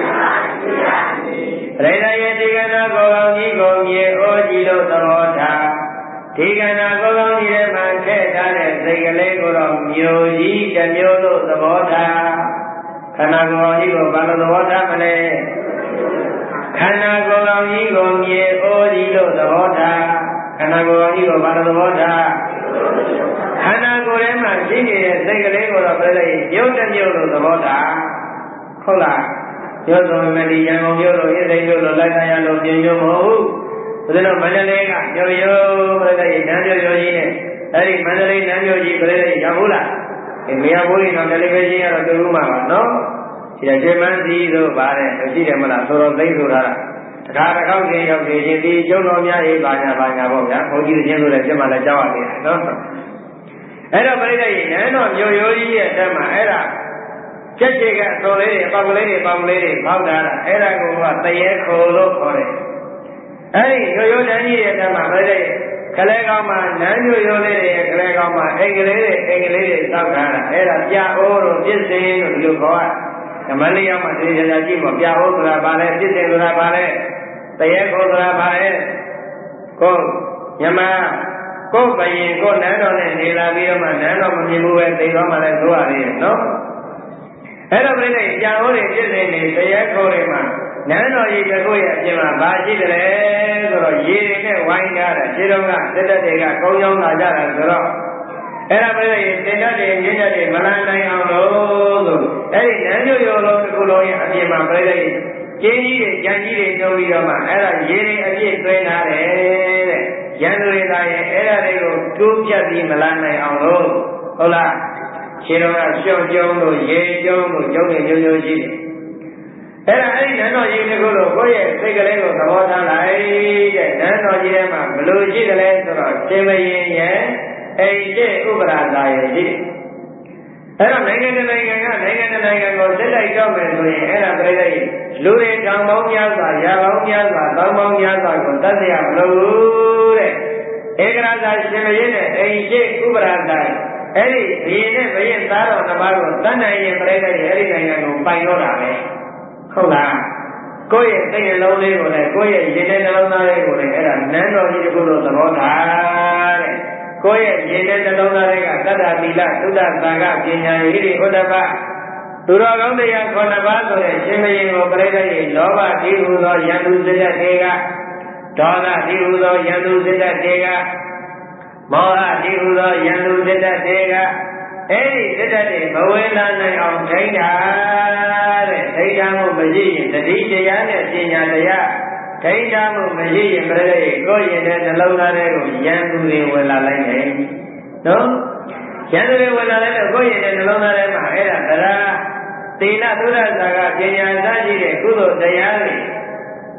ပရိသတ်ရဲ့ဒီကနာကိုယ်ကောင်းကြီးကိုမြေဩကြီးလို့သဘောထားဒီကနာကိုယ်ကောင်းကြီးထဲမှာထည့်ထားတဲ့စိတ်ကလေးကိုတော့မျိုးကြီးတစ်မျိုးလို့သဘောထားခန္ဓာကိုယ်ကောင်းကြီးကိုဘာလို့သဘောထားမလဲခန္ဓာကိုယ်ကောင်းကြီးကိုမြေဩကြီးလို့သဘောထားခန္ဓာကိုယ်ကောင်းကြီးကိုဘာလို့သဘောထားခန္ဓာကိုယ်ထဲမှာရှိနေတဲ့စိတ်ကလေးကိုတော့ပြည့်စုံရုပ်တစ်မျိုးလို့သဘောထားဟုတ်လားရုပ်ဆုံးမတိရံကုန်မျိုးလို့ဣသိမျိုးလို့လိုက်ထားရလို့ပြင်မျိုးမဟုတ်ဘူးဒါလို့မန္တလေးကရိုးရိုးပြည့်စုံနန်းမျိုးရိုးကြီးနဲ့အဲ့ဒီမန္တလေးနန်းမျိုးကြီးပြည့်စုံရောက်ဘူးလားဒီမရဘူးရင်တော့တယ်လီဗီရှင်းကတော့တွေ့ဘူးမှာပါနော်ဒီရွှေမန်းစီတို့ပါတယ်ရှိတယ်မလားဆိုတော့သိဆိုထားတာတခါတစ်ခေါက်ချင်းရောက်နေချင်းဒီကျုံတော်များရေးပါညာပါညာပေါ့ဗျာဘုန်းကြီးချင်းဆိုလည်းပြတ်မှလည်းကြောက်ရတယ်နော်အဲ့တော့ပြိဿကြီးနန်းတော်မြို့ရိုးကြီးရဲ့အထက်မှာအဲ့ဒါကျက်ချေကအတော်လေးတွေအပေါက်ကလေးတွေပေါက်ကလေးတွေပေါက်ထားတာအဲ့ဒါကိုကတရေခိုလို့ခေါ်တယ်အဲ့ဒီရိုးရိုးတန်းကြီးရဲ့အထက်မှာပြိဿကြီးကလေးကောင်းမှာနန်းမြို့ရိုးလေးတွေရဲ့ကလေးကောင်းမှာအိမ်ကလေးတွေအိမ်ကလေးတွေတောက်ထားတာအဲ့ဒါပြအိုးတို့ပြည့်စင်တို့ဒီလိုခေါ်ဓမ္မလေးရောက်မှသိကြကြကြည့်ပေါ့ပြအိုးဆိုတာဘာလဲပြည့်စင်ဆိုတာဘာလဲတရေခိုဆိုတာဘာလဲကိုညမကိုယ်ဘယင်ကိုနန်းတော်နဲ့နေလာပြီးတော့မှနန်းတော်မမြင်ဘူးပဲသိသွားမှလည်းသိုးရသေးတယ်နော်အဲ့တော့ပြိဿကြာဟိုးတွေပြည့်စင်နေတရေခိုတွေမှာနန်းတော်ကြီးတစ်ခုရဲ့အပြင်မှာဘာရှိတယ်လဲဆိုတော့ရေတွေနဲ့ဝိုင်းထားတာခြေတော်ကတက်တက်တွေကကောင်းကောင်းလာကြတာဆိုတော့အဲ့ဒါပြိဿကြီးတင်တတ်တယ်မြင့်တတ်တယ်မလန်းနိုင်အောင်လို့ဆိုအဲ့ဒီနန်းမြို့ရောလုံးတစ်ခုလုံးရဲ့အပြင်မှာပြိဿကြီးကျင်းကြီးတွေကြံကြီးတွေတုံးပြီးတော့မှအဲ့ဒါရေတွေအပြည့်သွင်းထားတယ်တဲ့ရန်သူတွေသာရဲ့အဲ့ဒါတွေကိုတိုးပြတ်ပြီးမလန်းနိုင်အောင်လို့ဟုတ်လားခြေတော်ကရှော့ကျုံလို့ရေကျုံလို့ကျုံနေမျိုးမျိုးရှိတယ်အဲ့ဒါအဲ့ဒီနန်းတော်ကြီးတစ်ခုလို့ကိုယ့်ရဲ့စိတ်ကလေးကိုသဘောထားလိုက်တဲ့နန်းတော်ကြီးထဲမှာဘလို့ရှိတယ်လဲဆိုတော့ရှင်မင်းရဲ့အိမ်ရှိဥပရာသာရဲ့ရှိအဲ့တော့နိုင်ငံတစ်နိုင်ငံကနိုင်ငံတစ်နိုင်ငံကိုစစ်တိုက်တော့မယ်ဆိုရင်အဲ့ဒါပြိဿကြီးလူတွေတောင်ပေါင်းများစွာရာပေါင်းများစွာတောင်ပေါင်းများစွာကိုတတ်ရမလို့တဲ့ဧကရာဇာရှင်မင်းနဲ့အိမ်ရှိဥပရာသာအဲ့ဒီဘုရင်နဲ့ဘုရင်သားတော်တစ်ပါးကိုတတ်နိုင်ရင်ပြိဿကြီးအဲ့ဒီနိုင်ငံကိုပိုင်တော့တာပဲဟုတ်လားကိုယ့်ရဲ့စိတ်နှလုံးလေးကိုလည်းကိုယ့်ရဲ့ရင်ထဲနှလုံးသားလေးကိုလည်းအဲ့ဒါနန်းတော်ကြီးတစ်ခုလို့သဘောထားတဲ့ကိုယ့်ရဲ့ရင်ထဲနှလုံးသားလေးကသတ္တသီလသုဒ္ဓသံဃပညာဟိရိဥဒ္ဓပသူတော်ကောင်းတရားခုနှစ်ပါးဆိုတဲ့ရှင်မင်းကိုပြိဿကြီးလောဘတိဟုသောယန္တုစိတ္တတွေကဒေါသတိဟုသောယန္တုစိတ္တတွေကမောဟတိဟုသောယန္တုစိတ္တတွေကအဲ့ဒီစိတ္တတွေဘဝေလာနိုင်အောင်ထိန်းတာတဲ့ထိန်းတာမှုမရှိရင်တတိတရားနဲ့ပညာတရားထိန်းတာမှုမရှိရင်ပြည့်ရဲ့ကိုယ့်ရင်ထဲနှလုံးသားထဲကိုယန္တုတွေဝင်လာလိုက်တယ်နော်ယန္တုတွေဝင်လာလိုက်တော့ကိုယ့်ရင်ထဲနှလုံးသားထဲမှာအဲ့ဒါသရသီလသုဒ္ဓဇာကပညာစရှိတဲ့ကုသိုလ်တရားတွေ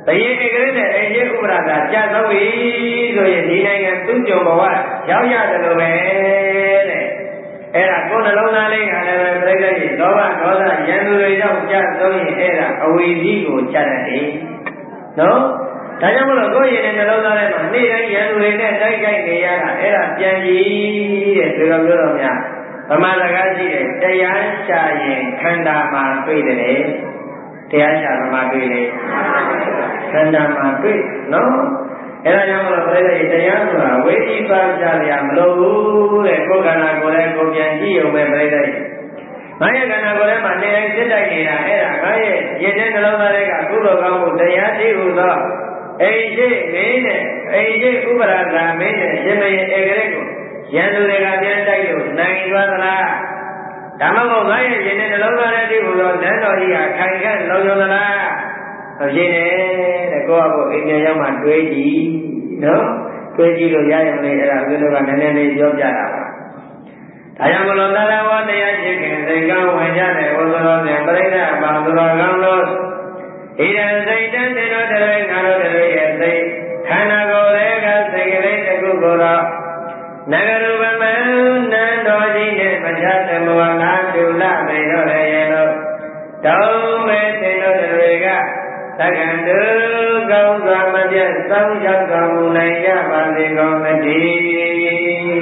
တရေဧကရနဲ့အရေးဥပရာသာကြာဆုံးပြီဆိုရင်ဒီနိုင်ငံသူ့ကြုံဘဝရောက်ရတယ်လို့ပဲတဲ့အဲ့ဒါကိုယ်နှလုံးသားလေးကလည်းပဲပြိဿကြီးလောဘဒေါသယံသူတွေကြောင့်ကြာဆုံးရင်အဲ့ဒါအဝီစီးကိုချတတ်တယ်နော်ဒါကြောင့်မလို့ကိုယ်ရင်တဲ့နှလုံးသားထဲမှာနေ့တိုင်းယံသူတွေနဲ့တိုက်ခိုက်နေရတာအဲ့ဒါပြန်ကြည့်တဲ့ဒီလိုမျိုးတော့များဗမာစကားရှိတယ်တရားရှာရင်ခန္ဓာမှာတွေ့တယ်တရားရှာမှာတွေ့တယ်ခန္ဓာမှာတွေ့နော်အဲ့ဒါကြောင့်မလို့ပြိဿကြီးတရားဆိုတာဝိသီပါကြရမလို့ဘူးတဲ့ကိုယ်ခန္ဓာကိုယ်လည်းကိုယ်ပြန်ကြည့်ရုံပဲပြိဿကြီးငါရဲ့ခန္ဓာကိုယ်ထဲမှာနေတိုင်းစစ်တိုက်နေတာအဲ့ဒါငါရဲ့ရင်ထဲနှလုံးသားတွေကကုသိုလ်ကောင်းမှုတရားသိဟုသောအိမ်ရှိမင်းနဲ့အိမ်ရှိဥပရာဇာမင်းနဲ့ရှင်မင်းဧကရကိုရန်သူတွေကပြန်တိုက်လို့နိုင်သွားသလားဓမ္မဘုံငါရဲ့ရင်ထဲနှလုံးသားတွေသိဟုသောနန်းတော်ကြီးဟာခိုင်ခန့်လုံခြုံသလားမဖြစ်နဲ့တဲ့ကိုယ့်အဖို့အိမ်ပြန်ရောက်မှတွေးကြည့်နော်တွေးကြည့်လို့ရရင်လေအဲ့ဒါဦးဇင်းတို့ကနည်းနည်းလေးပြောပြတာပါဒါကြောင့်မလို့တရားဝတရားရှိခင်စိတ်ကောင်းဝင်ကြတဲ့ဝဇ္ဇတော်ဖြင့်ပြိဋ္ဌာပါသူတော်ကောင်းတို့ဣဒံစိတ်တန်တေတော်တွေငါတို့တွေရဲ့စိတ်ခန္ဓာကိုယ်တွေကစိတ်ကလေးတစ်ခုကိုတော့နဂရုပမံနန္တော်ကြီးနဲ့မချသမဝလာတုလမေတော်ရဲ့လို့တောင်းမဲ့တေတော်တွေကသက္ကံတုကောင်းစွာမပြတ်စောင့်ရှောက်တော်မူနိုင်ကြပါစေကုန်သတည်း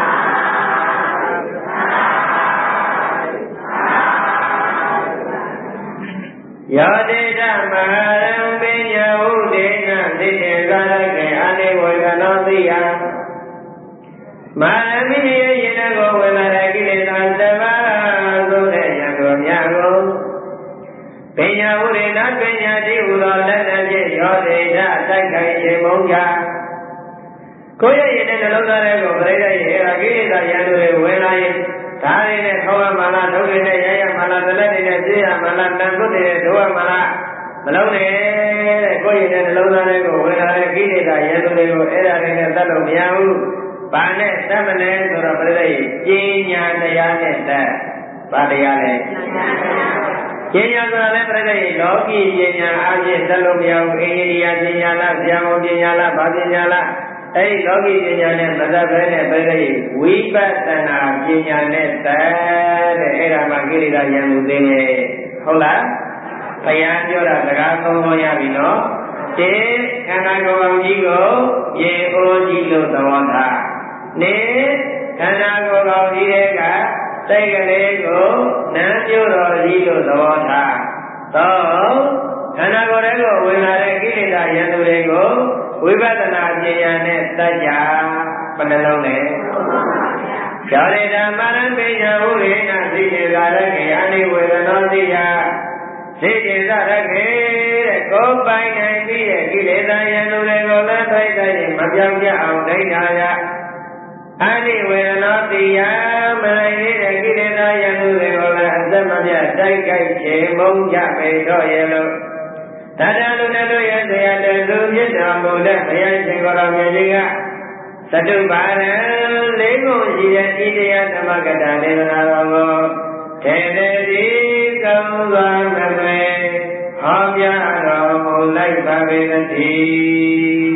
ယောတိတမဟာရံပညာဟုဒေနသိတေသာရကေအာနိဝေကနောသိယမဟာမိမိရဲ့ယင်ကိုဝင်လာတဲ့ကိလေသာသဘာဆိုတဲ့ယံတော်များကိုပညာဟုဒေနပညာတိဟုသောလက်နဲ့ဖြင့်ယောတိတတိုက်ခိုက်ခြင်းမုန်းကြကိုယ့်ရဲ့ယင်တဲ့နှလုံးသားတွေကိုပြိဋ္ဌာရဲ့အကိလေသာယံတွေဝင်လာရင်ဒါရင်းနဲ့ခေါ်မှလားထုတ်ရတဲ့ရရမှလားတလက်တွေနဲ့ပြည့်ရမှလားတန်ခွတ်တွေဒုဝမှလားမလုံးနဲ့တဲ့ကိုယ့်ရဲ့နှလုံးသားတွေကိုဝင်လာတဲ့ကိလေသာရန်သူတွေကိုအဲ့ဒါတွေနဲ့တတ်လို့မရဘူး။ဘာနဲ့တတ်မလဲဆိုတော့ပြိဿကြီးပညာတရားနဲ့တတ်။ဘာတရားလဲ။ပညာဆိုတာလည်းပြိဿကြီးလောကီပညာအချင်းတတ်လို့မရဘူး။အင်္ဂိရိယပညာလား၊ဗျာမုံပညာလား၊ဘာပညာလား။အဲဒီလောကီပညာနဲ့မတတ်ဘဲနဲ့ပြိဿကြီးဝိပဿနာပညာနဲ့တတ်တဲ့အဲ့ဒါမှကိလေသာရန်သူသိနေဟုတ်လားဘုရားပြောတာစကားသုံးလို့ရပြီနော်တေခန္ဓာကိုယ်ကောင်ကြီးကိုရေအိုးကြီးလို့သဘောထားနေခန္ဓာကိုယ်ကောင်ကြီးတွေကစိတ်ကလေးကိုနန်းပြိုးတော်ကြီးလို့သဘောထားသောခန္ဓာကိုယ်တွေကိုဝင်လာတဲ့ကိလေသာရန်သူတွေကိုဝိပဿနာပညာနဲ့တတ်ကြဘယ်နှလုံးလဲယောတိဓမ္မရံပညာဟုရေနသိတေသာရကေအနိဝေဒနောသိယသိတေသာရကေတဲ့ကိုယ်ပိုင်နိုင်ပြီးတဲ့ကိလေသာယံသူတွေကိုလည်းထိုက်တိုင်းမပြောင်းပြအောင်ဒိဋ္ဌာယအနိဝေဒနောသိယမနိုင်တဲ့ကိလေသာယံသူတွေကိုလည်းအသက်မပြတ်တိုက်ခိုက်ခြင်းမုန်းကြပေတော့ရဲ့လို့တတလူနဲ့တို့ရဲ့တရားတသူမြစ်တော်မူတဲ့ဘုရားရှင်ကိုယ်တော်မြတ်ကြီးကသတုပါရံလေးခုရှိတဲ့ဣတရားဓမ္မကတာဒေသနာတော်ကိုထေတေတိကောင်းစွာမသွေဟောကြားတော်မူလိုက်ပါပေသတည်း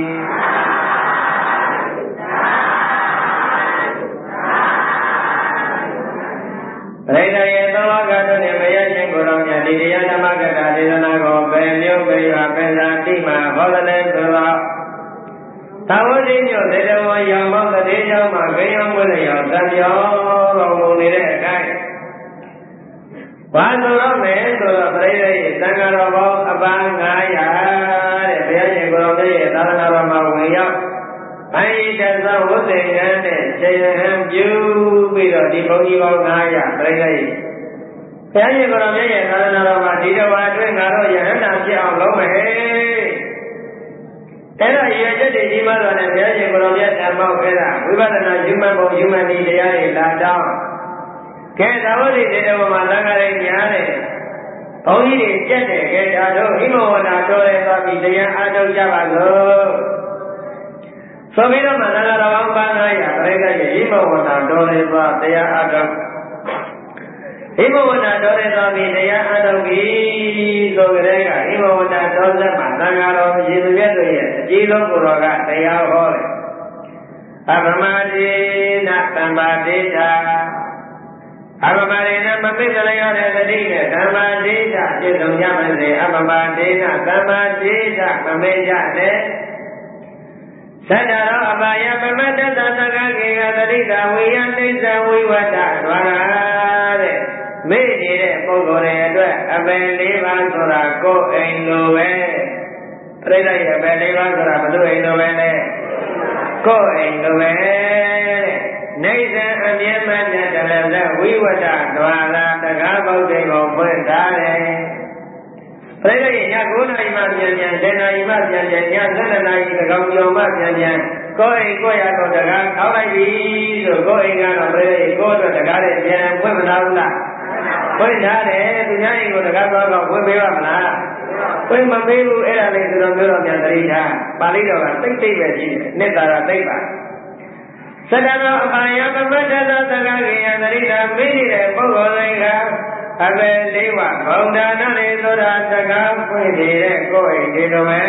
ပရိသတ်ရဲ့သောကတို့နဲ့ဘုရားရှင်ကိုယ်တော်မြတ်ဒီတရားဓမ္မကတာဒေသနာကိုဘယ်မျိုးပဲရပဲသာတိမှဟောတယ်ဆိုတော့သာဝတိညောဒေတဝရောင်မောင်းတဲ့ကြောင့်မှဂိယံဝိလျောသံပြောတော်မူနေတဲ့အတိုင်းဘာဆိုတော့မယ်ဆိုတော့ပြိဋိရဲ့သံဃာတော်ပေါင်းအပန်းငါးရာတဲ့ဘုရားရှင်ကိုယ်တော်ရဲ့သာသနာတော်မှာဝင်ရောက်ဘိုင်းတသဝုသေရန်နဲ့ခြေဟံပြုပြီးတော့ဒီဘုန်းကြီးပေါင်းငါးရာပြိဋိရဲ့ဘုရားရှင်ကိုယ်တော်ရဲ့သာသနာတော်မှာဒီတော်အတွင်းငါတို့ယဟန္တာဖြစ်အောင်လုပ်မယ်အဲ့ဒါရည်ချက်တွေကြီးမားသွားတယ်ဘုရားရှင်ကိုယ်တော်မြတ်ဓမ္မောအဲ့ဒါဝိပဿနာယူမှန်ပုံယူမှန်ဒီတရားတွေလာတောင်းကဲသာဝတိတေတဝမှာသံဃာတွေများတယ်ဘုန်းကြီးတွေကြက်တယ်ကဲဒါတို့ဟိမဝနာတော်ရဲသွားပြီးတရားအားထုတ်ကြပါစို့ဆိုပြီးတော့မှသံဃာတော်ပေါင်းပါးငါးရာပြိဋ္ဌာရဲ့ဟိမဝနာတော်ရဲသွားတရားအားထုတ်ဣမဝနာတော်တဲ့တော်ပြီးတရားအထုတ်ပြီးဆိုကြတဲ့ကဣမဝနာတော်သက်မှာသံဃာတော်ရေသူမြတ်တို့ရဲ့အကြီးဆုံးကိုယ်တော်ကတရားဟောတယ်အပမတိနာသမ္မာဒိဋ္ဌာအပမရိနမပိတလျောတဲ့သတိနဲ့သမ္မာဒိဋ္ဌပြည့်စုံကြပါစေအပမဒိဋ္ဌသမ္မာဒိဋ္ဌမမေ့ကြနဲ့သတ္တရောအပါယပမတ္တသသကကေကသတိတာဝိယနိစ္စဝိဝတ္တဒွါရတဲ့မေ့နေတဲ့ပုဂ္ဂိုလ်တွေအတွက်အပယ်လေးပါးဆိုတာကိုယ်အိမ်လိုပဲပြိဋ္ဌာရဲ့အပယ်လေးပါးဆိုတာဘယ်သူအိမ်လိုပဲလဲကိုယ်အိမ်လိုပဲတဲ့နေသံအမြဲမှတ်တဲ့တလည်းသဝိဝတ္တဒွါရတကားပုဒ်တွေကိုဖွင့်ထားတယ်ပြိဋ္ဌာရဲ့ညကိုးနာရီမှပြန်ပြန်ဆယ်နာရီမှပြန်ပြန်ညဆယ်နှစ်နာရီတကောင်ကျော်မှပြန်ပြန်ကိုယ်အိမ်ကိုယ်ရတော့တကားခေါက်လိုက်ပြီဆိုကိုယ်အိမ်ကတော့ပြိဋ္ဌာရဲ့ကိုယ်အတွက်တကားနဲ့ပြန်ဖွင့်မလာဘူးလားဖွင့်ထားတယ်သူများအိမ်ကိုတကားသွားတော့ဖွင့်ပေးပါမလားဖွင့်မပေးဘူးအဲ့ဒါလေးဆိုတော့ပြောတော့ပြန်သတိထားပါဠိတော်ကသိသိပဲရှိတယ်နှစ်သာရသိပါသတ္တရောအပါယပမတ္တသသကကေယသတိတာမိနေတဲ့ပုဂ္ဂိုလ်တွေကအပယ်လေးဝဘုံဒါနတွေဆိုတာတကားဖွင့်နေတဲ့ကိုယ်အိမ်တွေလိုပဲ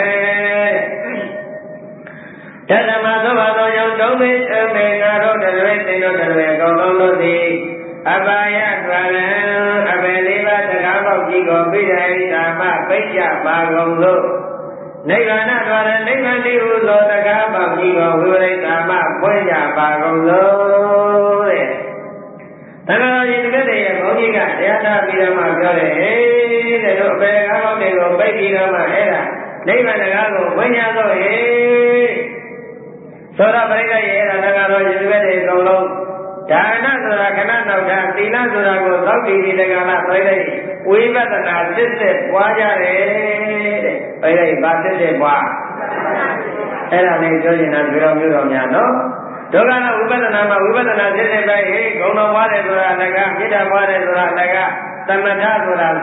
ဓမ္မသောဘာသောကြောင့်သုံးမေအမေငါတို့တရွေသိတို့တရွေအကုန်လုံးတို့သည်အပါယတွာလံအပယ်လေးပါးတကားပေါက်ကြီးကိုပိဋိဓမ္မပိဋ္ဌပါကုန်လို့နိဗ္ဗာန်တွာလံနိဗ္ဗာန်တည်းဟူသောတကားပေါက်ကြီးကိုဝိပရိဓမ္မဖွင့်ကြပါကုန်လို့တဲ့သံဃာတော်ကြီးတစ်တဲ့ရဲ့ဘုန်းကြီးကတရားနာပြီးတော့မှပြောတယ်ဟေးတဲ့တို့အပယ်ကားပေါက်တွေကိုပိတ်ပြီးတော့မှအဲ့ဒါနိဗ္ဗာန်တကားကိုဝင်ရတော့ဟေးသောတာပရိသတ်ရဲ့အဲ့ဒါသံဃာတော်ကြီးတစ်တဲ့အကုန်လုံးဒါနဆိုတာခဏနောက်တာသီလဆိုတာကိုသောက်တည်ဒီတက္ကနာပြိဋိဝိပဿနာစစ်စစ်ပွားကြတယ်တဲ့ပြိဋိဘာစစ်စစ်ပွားအဲ့ဒါလေးပြောချင်တာပြောတော်မျိုးတော်များနော်ဒုက္ခနာဝိပဿနာမှာဝိပဿနာစစ်စစ်ပဲဟေးဂုဏ်တော်ပွားတယ်ဆိုတာတက္ကမေတ္တာပွားတယ်ဆိုတာတက္ကသမထဆိုတာ